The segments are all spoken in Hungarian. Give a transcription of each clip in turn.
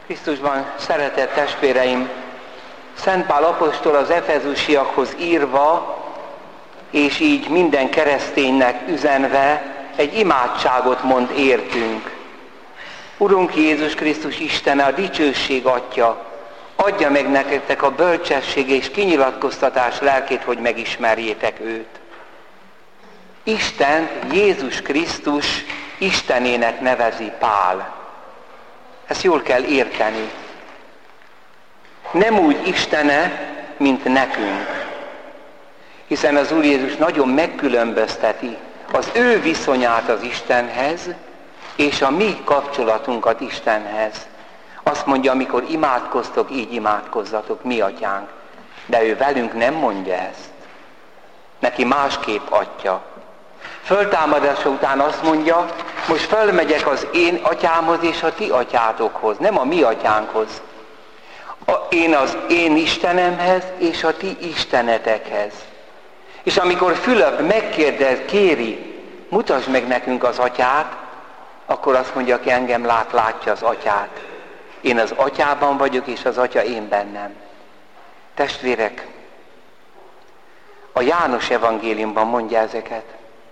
Krisztusban szeretett testvéreim, Szent Pál apostol az efezusiakhoz írva, és így minden kereszténynek üzenve egy imádságot mond értünk. Urunk Jézus Krisztus Istene, a dicsőség Atya, adja meg nektek a bölcsesség és kinyilatkoztatás lelkét, hogy megismerjétek őt. Istent Jézus Krisztus Istenének nevezi Pál. Ezt jól kell érteni. Nem úgy Istene, mint nekünk. Hiszen az Úr Jézus nagyon megkülönbözteti az ő viszonyát az Istenhez, és a mi kapcsolatunkat Istenhez. Azt mondja, amikor imádkoztok, így imádkozzatok, mi atyánk. De ő velünk nem mondja ezt. Neki másképp Atya. Föltámadása után azt mondja, most fölmegyek az én atyámhoz és a ti atyátokhoz, nem a mi atyánkhoz. Én az én Istenemhez és a ti istenetekhez. És amikor Fülöp megkérdez, kéri, mutasd meg nekünk az atyát, akkor azt mondja, aki engem lát, látja az atyát. Én az atyában vagyok, és az atya én bennem. Testvérek, a János evangéliumban mondja ezeket.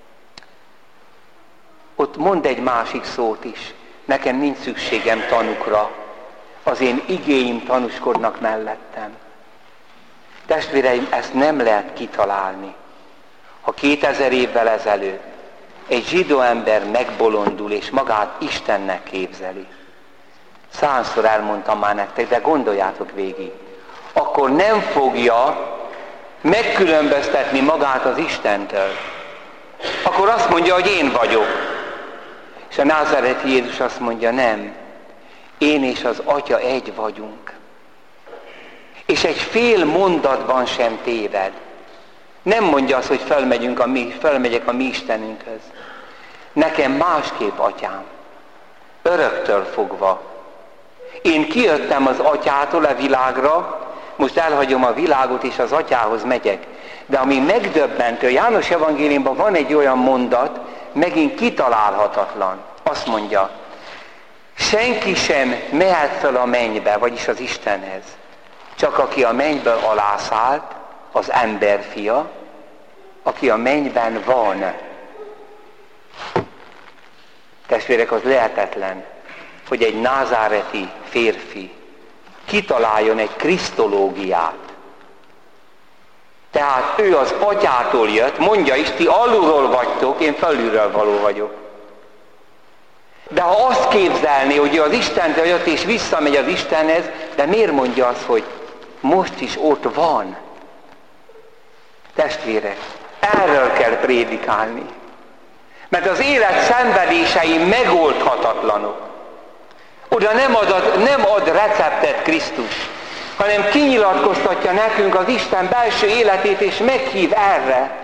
Ott mond egy másik szót is. Nekem nincs szükségem tanukra. Az én igéim tanúskodnak mellettem. Testvéreim, ezt nem lehet kitalálni. Ha 2000 évvel ezelőtt egy zsidó ember megbolondul és magát Istennek képzeli, 100-szor elmondtam már nektek, de gondoljátok végig, akkor nem fogja megkülönböztetni magát az Istentől. Akkor azt mondja, hogy én vagyok. És a názáreti Jézus azt mondja, nem, én és az Atya egy vagyunk. És egy fél mondatban sem téved. Nem mondja azt, hogy fölmegyek a mi Istenünkhöz. Nekem másképp Atyám. Öröktől fogva. Én kijöttem az Atyától a világra, most elhagyom a világot és az Atyához megyek. De ami megdöbbentő, János evangéliumban van egy olyan mondat, megint kitalálhatatlan. Azt mondja, senki sem mehet fel a mennybe, vagyis az Istenhez. Csak aki a mennyből alászállt, az emberfia, aki a mennyben van. Testvérek, az lehetetlen, hogy egy názáreti férfi kitaláljon egy krisztológiát. Tehát ő az Atyától jött, mondja is, ti alulról vagytok, én felülről való vagyok. De ha azt képzelné, hogy ő az Istentől jött és visszamegy az Istenhez, de miért mondja azt, hogy most is ott van? Testvérek, erről kell prédikálni. Mert az élet szenvedései megoldhatatlanok. Oda nem ad receptet Krisztus, hanem kinyilatkoztatja nekünk az Isten belső életét, és meghív erre.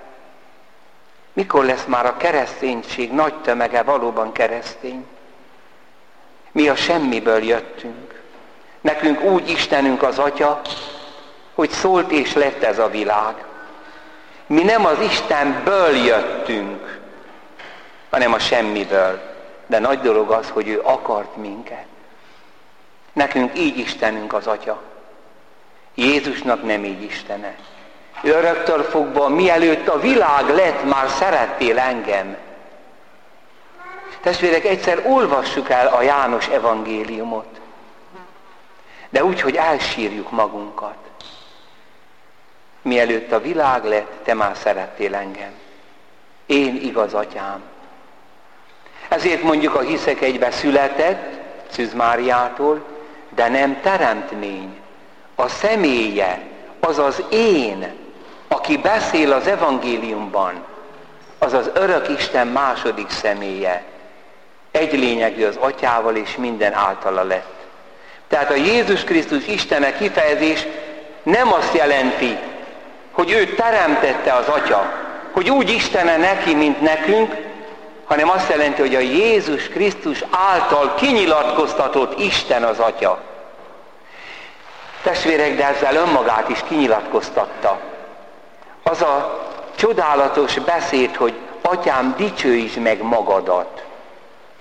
Mikor lesz már a kereszténység nagy tömege valóban keresztény? Mi a semmiből jöttünk. Nekünk úgy Istenünk az Atya, hogy szólt és lett ez a világ. Mi nem az Istenből jöttünk, hanem a semmiből. De nagy dolog az, hogy ő akart minket. Nekünk így Istenünk az Atya. Jézusnak nem így Istene. Ő öröktől fogva, mielőtt a világ lett, már szerettél engem. Testvérek, egyszer olvassuk el a János evangéliumot. De úgy, hogy elsírjuk magunkat. Mielőtt a világ lett, te már szerettél engem. Én igaz Atyám. Ezért mondjuk a Hiszek egybe született, Szűz Máriától, de nem teremtmény. A személye, az az én, aki beszél az evangéliumban, az az örök Isten második személye. Egy lényegű az Atyával és minden általa lett. Tehát a Jézus Krisztus Istene kifejezés nem azt jelenti, hogy ő teremtette az Atya, hogy úgy Istene neki, mint nekünk, hanem azt jelenti, hogy a Jézus Krisztus által kinyilatkoztatott Isten az Atya. Testvérek, de ezzel önmagát is kinyilatkoztatta. Az a csodálatos beszéd, hogy Atyám, dicsőítsd meg magadat.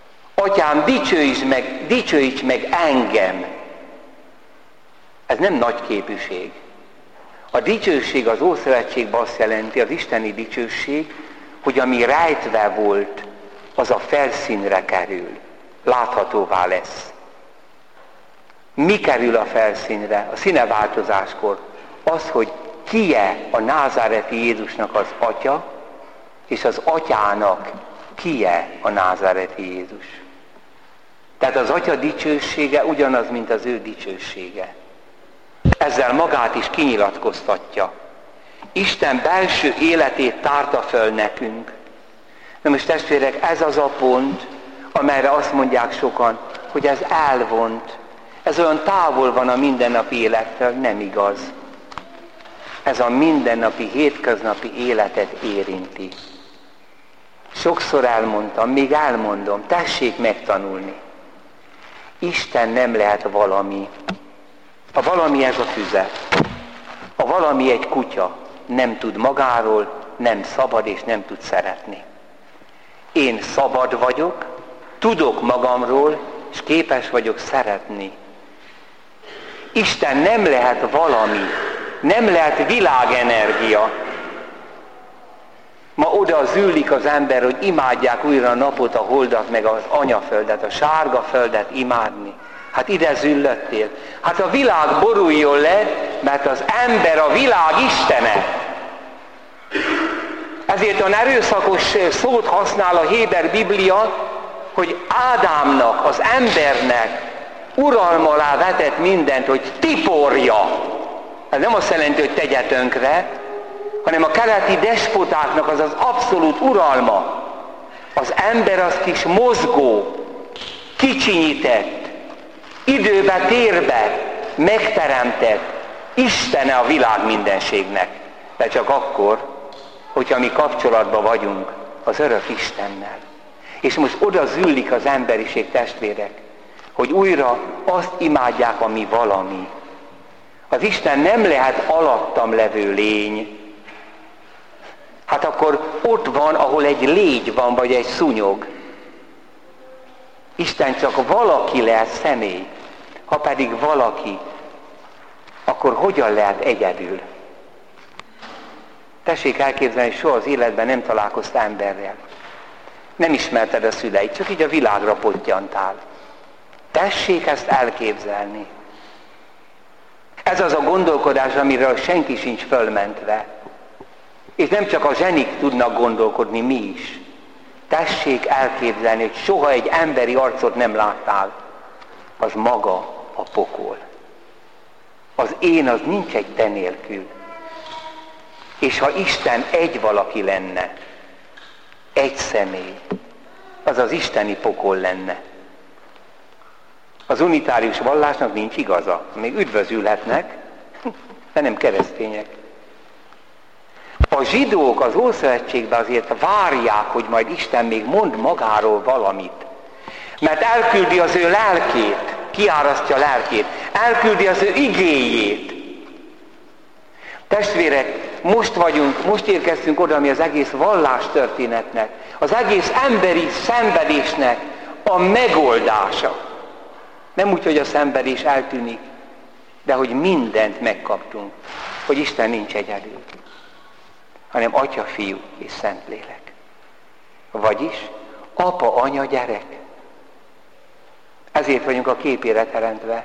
Atyám, dicsőíts meg engem. Ez nem nagy képűség. A dicsőség az Ószövetségben azt jelenti, az isteni dicsőség, hogy ami rejtve volt, az a felszínre kerül. Láthatóvá lesz. Mi kerül a felszínre a színeváltozáskor? Az, hogy ki-e a názáreti Jézusnak az atya, és az atyának ki-e a názáreti Jézus. Tehát az atya dicsősége ugyanaz, mint az ő dicsősége. Ezzel magát is kinyilatkoztatja. Isten belső életét tárta föl nekünk. Na most testvérek, ez az a pont, amelyre azt mondják sokan, hogy ez elvont. Ez olyan távol van a mindennapi élettől, nem igaz. Ez a mindennapi, hétköznapi életet érinti. Sokszor elmondtam, még elmondom, tessék megtanulni. Isten nem lehet valami. A valami ez a füzet. A valami egy kutya. Nem tud magáról, nem szabad és nem tud szeretni. Én szabad vagyok, tudok magamról, és képes vagyok szeretni. Isten nem lehet valami, nem lehet világenergia. Ma oda zűlik az ember, hogy imádják újra a napot, a holdat, meg az anyaföldet, a sárga földet imádni. Hát ide züllöttél. Hát a világ boruljon le, mert az ember a világ istene. Ezért olyan erőszakos szót használ a Héber Biblia, hogy Ádámnak, az embernek uralma alá vetett mindent, hogy tiporja. Ez nem azt jelenti, hogy tegye tönkre, hanem a keleti despotáknak az az abszolút uralma. Az ember az kis mozgó, kicsinyített, időbe, térbe megteremtett istene a világ mindenségnek. De csak akkor, hogyha mi kapcsolatban vagyunk az örök Istennel. És most oda züllik az emberiség, testvérek, hogy újra azt imádják, ami valami. Az Isten nem lehet alattam levő lény. Hát akkor ott van, ahol egy légy van, vagy egy szúnyog. Isten csak valaki lehet, személy. Ha pedig valaki, akkor hogyan lehet egyedül? Tessék elképzelni, hogy soha az életben nem találkoztál emberrel. Nem ismerted a szüleit, csak így a világra pottyantál. Tessék ezt elképzelni. Ez az a gondolkodás, amiről senki sincs fölmentve. És nem csak a zsenik tudnak gondolkodni, mi is. Tessék elképzelni, hogy soha egy emberi arcot nem láttál. Az maga a pokol. Az én az nincs egy te nélkül. És ha Isten egy valaki lenne, egy személy, az az isteni pokol lenne. Az unitárius vallásnak nincs igaza. Még üdvözülhetnek, de nem keresztények. A zsidók az Ószövetségben azért várják, hogy majd Isten még mond magáról valamit. Mert elküldi az ő lelkét, kiárasztja a lelkét, elküldi az ő igéjét. Testvérek, most érkeztünk oda, ami az egész vallástörténetnek, az egész emberi szenvedésnek a megoldása. Nem úgy, hogy a szenvedés eltűnik, de hogy mindent megkaptunk, hogy Isten nincs egyedül, hanem Atya, Fiú és Szentlélek. Vagyis apa, anya, gyerek. Ezért vagyunk a képére teremtve.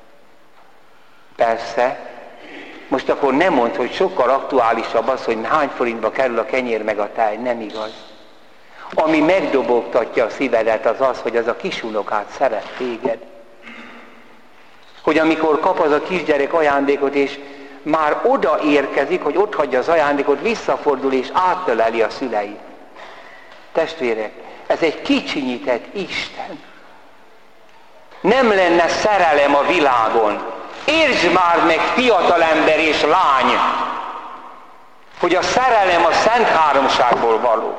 Persze, most akkor nem mondd, hogy sokkal aktuálisabb az, hogy hány forintba kerül a kenyér meg a tej. Nem igaz. Ami megdobogtatja a szívedet, az az, hogy az a kisunokát szeret téged. Hogy amikor kap az a kisgyerek ajándékot, és már oda érkezik, hogy ott hagyja az ajándékot, visszafordul és áttöleli a szüleit. Testvérek, ez egy kicsinyített Isten. Nem lenne szerelem a világon. Értsd már meg, fiatalember és lány, hogy a szerelem a Szent Háromságból való.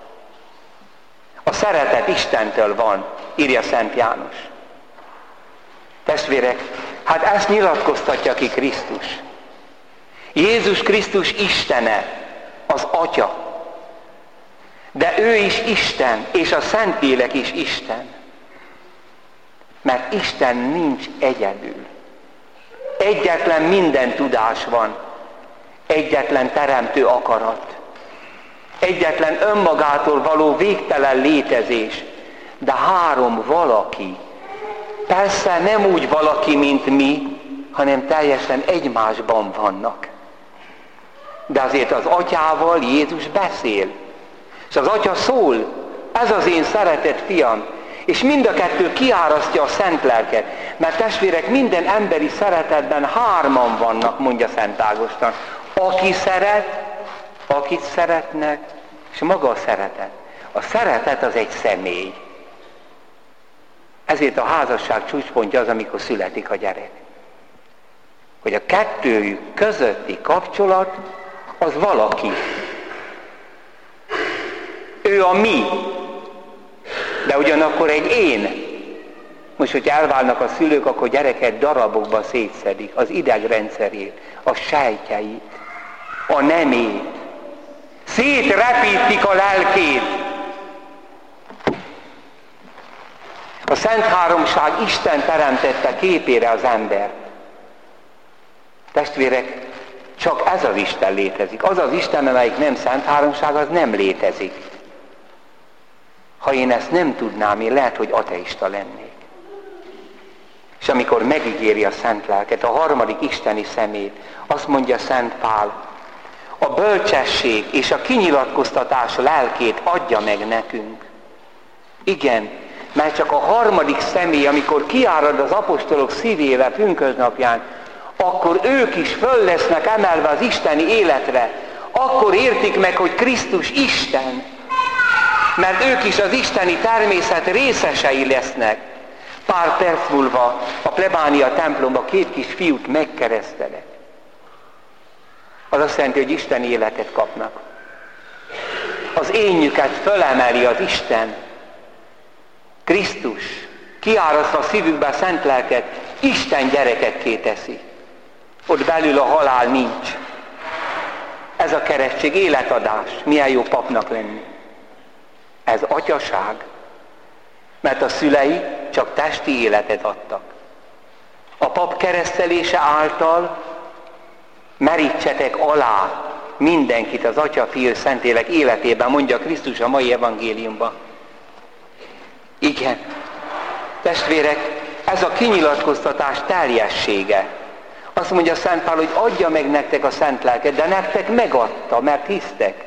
A szeretet Istentől van, írja Szent János. Testvérek, hát ezt nyilatkoztatja ki Krisztus. Jézus Krisztus Istene, az Atya. De ő is Isten, és a Szentlélek is Isten. Mert Isten nincs egyedül. Egyetlen minden tudás van. Egyetlen teremtő akarat. Egyetlen önmagától való végtelen létezés. De három valaki. Persze nem úgy valaki, mint mi, hanem teljesen egymásban vannak. De azért az atyával Jézus beszél. És az atya szól, ez az én szeretett fiam. És mind a kettő kiárasztja a szent lelket. Mert testvérek, minden emberi szeretetben hárman vannak, mondja Szent Ágoston. Aki szeret, akit szeretnek, és maga a szeretet. A szeretet az egy személy. Ezért a házasság csúcspontja az, amikor születik a gyerek. Hogy a kettőjük közötti kapcsolat az valaki. Ő a mi, de ugyanakkor egy én. Most, hogyha elválnak a szülők, akkor gyereket darabokba szétszedik. Az idegrendszerét, a sejtjeit, a nemét. Szétrepítik a lelkét. A Szent Háromság Isten teremtette képére az embert. Testvérek, csak ez az Isten létezik. Az az Isten, amelyik nem Szent Háromság, az nem létezik. Ha én ezt nem tudnám, én lehet, hogy ateista lennék. És amikor megígéri a Szent Lelket, a harmadik isteni szemét, azt mondja Szent Pál, a bölcsesség és a kinyilatkoztatás lelkét adja meg nekünk. Igen, mert csak a harmadik személy, amikor kiárad az apostolok szívébe pünkösdnapján, akkor ők is föl lesznek emelve az isteni életre. Akkor értik meg, hogy Krisztus Isten. Mert ők is az isteni természet részesei lesznek. Pár perc múlva a plebánia templomba 2 kis fiút megkeresztelek. Az azt jelenti, hogy isteni életet kapnak. Az énjüket fölemeli az Isten. Krisztus kiárasztva a szívükbe a szent lelket, Isten gyerekekké teszi. Ott belül a halál nincs. Ez a keresztség életadás. Milyen jó papnak lenni. Ez atyaság. Mert a szülei csak testi életet adtak. A pap keresztelése által merítsetek alá mindenkit az Atya, Fiú, Szentlélek életében, mondja Krisztus a mai evangéliumban. Igen. Testvérek, ez a kinyilatkoztatás teljessége. Azt mondja Szent Pál, hogy adja meg nektek a Szent Lelket, de nektek megadta, mert hisztek.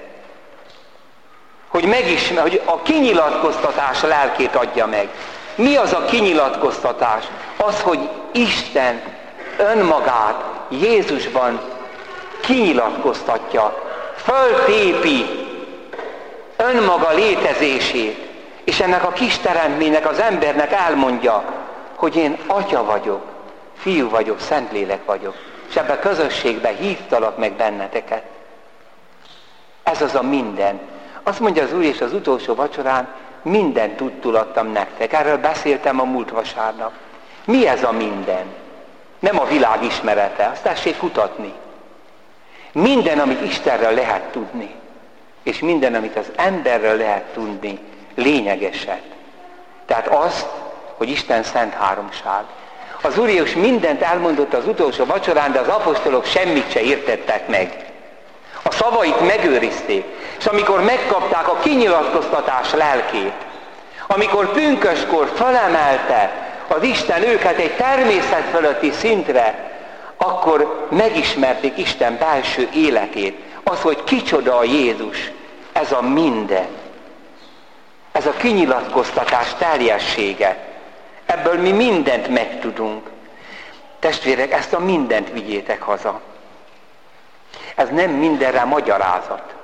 Hogy a kinyilatkoztatás lelkét adja meg. Mi az a kinyilatkoztatás? Az, hogy Isten önmagát Jézusban kinyilatkoztatja, föltépi önmaga létezését, és ennek a kis teremtménynek, az embernek elmondja, hogy én Atya vagyok, Fiú vagyok, Szentlélek vagyok, és ebben a közösségben hívtalak meg benneteket. Ez az a minden. Azt mondja az Úr, és az utolsó vacsorán, mindent tudtul adtam nektek. Erről beszéltem a múlt vasárnap. Mi ez a minden? Nem a világ ismerete, azt tessék kutatni. Minden, amit Istenről lehet tudni, és minden, amit az emberről lehet tudni, lényegeset. Tehát azt, hogy Isten szent háromság. Az Úr Jézus mindent elmondott az utolsó vacsorán, de az apostolok semmit se értettek meg. A szavait megőrizték, és amikor megkapták a kinyilatkoztatás lelkét, amikor pünköskor felemelte az Isten őket egy természet fölötti szintre, akkor megismerték Isten belső életét. Az, hogy kicsoda a Jézus, ez a minden. Ez a kinyilatkoztatás teljessége. Ebből mi mindent megtudunk. Testvérek, ezt a mindent vigyétek haza. Ez nem mindenre magyarázat.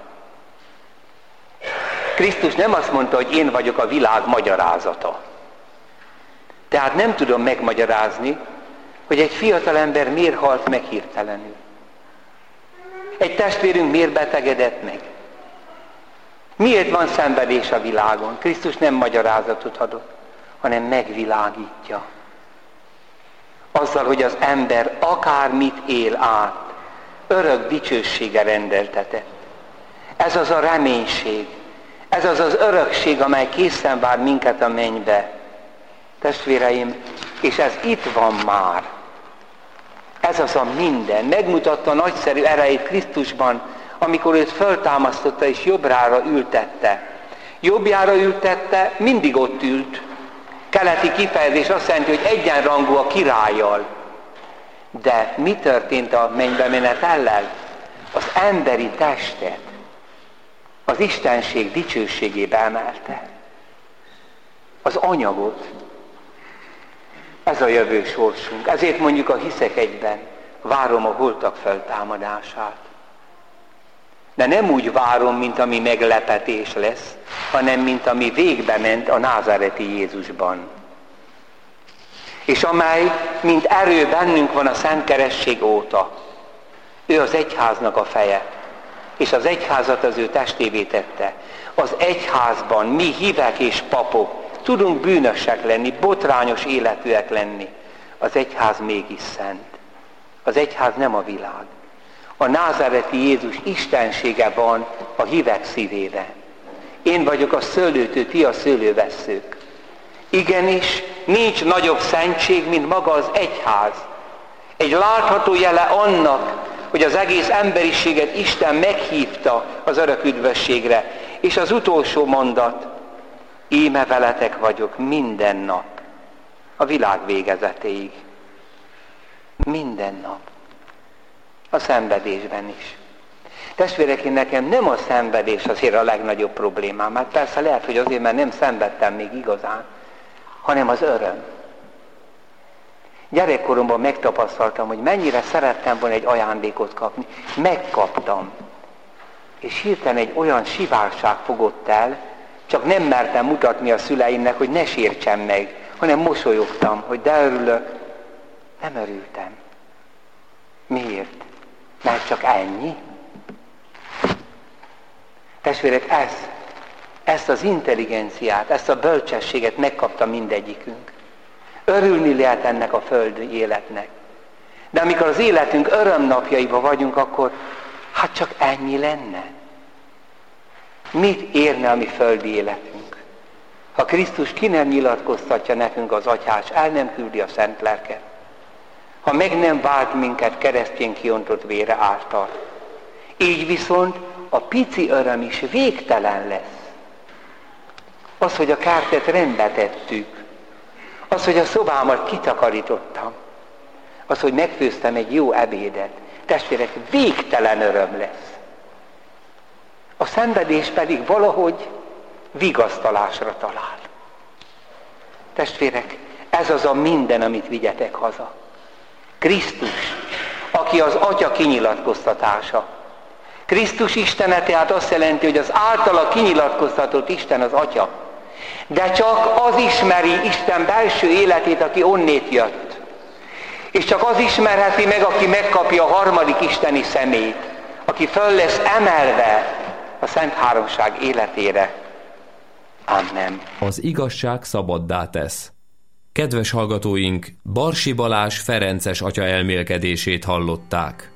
Krisztus nem azt mondta, hogy én vagyok a világ magyarázata. Tehát nem tudom megmagyarázni, hogy egy fiatal ember miért halt meg hirtelenül. Egy testvérünk miért betegedett meg. Miért van szenvedés a világon? Krisztus nem magyarázatot adott, hanem megvilágítja. Azzal, hogy az ember akármit él át, örök dicsősége rendeltetett. Ez az a reménység, ez az az örökség, amely készen vár minket a mennybe. Testvéreim, és ez itt van már. Ez az a minden. Megmutatta nagyszerű erejét Krisztusban, amikor őt föltámasztotta és jobbjára ültette. Jobbjára ültette, mindig ott ült. Keleti kifejezés azt jelenti, hogy egyenrangú a királlyal. De mi történt a mennybe menetellel? Az emberi testet az Istenség dicsőségébe emelte. Az anyagot. Ez a jövő sorsunk. Ezért mondjuk a Hiszek egyben, várom a holtak feltámadását. De nem úgy várom, mint ami meglepetés lesz, hanem mint ami végbe ment a názáreti Jézusban. És amely, mint erő bennünk van a Szent Keresztség óta. Ő az egyháznak a feje, és az egyházat az ő testévé tette. Az egyházban mi hívek és papok tudunk bűnösek lenni, botrányos életűek lenni. Az egyház mégis szent. Az egyház nem a világ. A názáreti Jézus istensége van a hívek szívébe. Én vagyok a szőlőtő, ti a szőlővesszők. Igenis, nincs nagyobb szentség, mint maga az egyház. Egy látható jele annak, hogy az egész emberiséget Isten meghívta az örök üdvösségre. És az utolsó mondat, íme veletek vagyok minden nap, a világ végezetéig. Minden nap. A szenvedésben is. Testvérek, én nekem nem a szenvedés azért a legnagyobb problémám, mert persze lehet, hogy azért, mert nem szenvedtem még igazán, hanem az öröm. Gyerekkoromban megtapasztaltam, hogy mennyire szerettem volna egy ajándékot kapni. Megkaptam. És hirtelen egy olyan sivárság fogott el, csak nem mertem mutatni a szüleimnek, hogy ne sértsem meg, hanem mosolyogtam, hogy de örülök. Nem örültem. Miért? Mert csak ennyi? Testvérek, ezt az intelligenciát, ezt a bölcsességet megkapta mindegyikünk. Örülni lehet ennek a földi életnek. De amikor az életünk örömnapjaiban vagyunk, akkor hát csak ennyi lenne. Mit érne a mi földi életünk? Ha Krisztus ki nem nyilatkoztatja nekünk az atyás, el nem küldi a szent lelket. Ha meg nem vált minket keresztjén kiontott vére által. Így viszont a pici öröm is végtelen lesz. Az, hogy a kártyát rendbe tettük. Az, hogy a szobámat kitakarítottam. Az, hogy megfőztem egy jó ebédet. Testvérek, végtelen öröm lesz. A szenvedés pedig valahogy vigasztalásra talál. Testvérek, ez az a minden, amit vigyetek haza. Krisztus, aki az Atya kinyilatkoztatása. Krisztus Istene tehát azt jelenti, hogy az általa kinyilatkoztatott Isten az Atya. De csak az ismeri Isten belső életét, aki onnét jött. És csak az ismerheti meg, aki megkapja a harmadik isteni szemét, aki föl lesz emelve a Szent Háromság életére. Amen. Az igazság szabaddá tesz. Kedves hallgatóink, Barsi Balázs ferences atya elmélkedését hallották.